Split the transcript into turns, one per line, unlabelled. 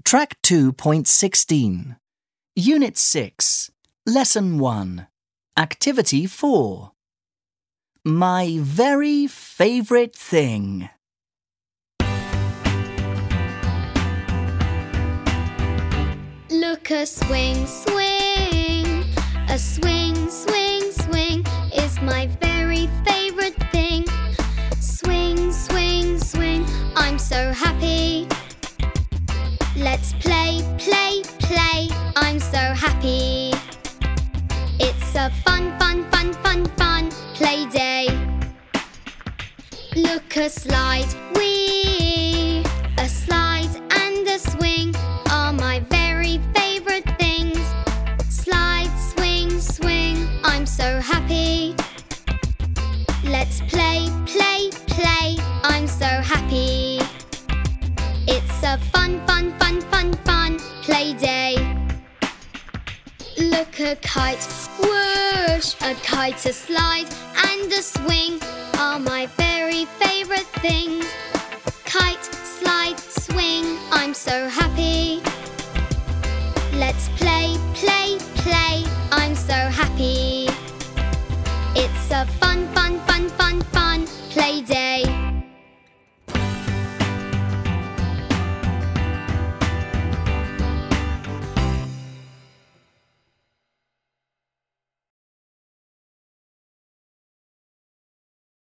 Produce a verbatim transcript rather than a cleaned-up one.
Track two point sixteen. Unit six. Lesson one. Activity four. My very favourite thing.
Look, a swing, swing. A swing, swing, swing is my very favourite thing. Swing, swing, swing, I'm so happy. Let's play, play, play, I'm so happy. It's a fun, fun, fun, fun, fun play day. Look, a slide, whee. A slide and a swing are my very favourite things. Slide, swing, swing, I'm so happy. Let's play, play, play, I'm so happy. It's a fun, fun, fun, fun, fun play day. Look, a kite, whoosh. A kite, a slide and a swing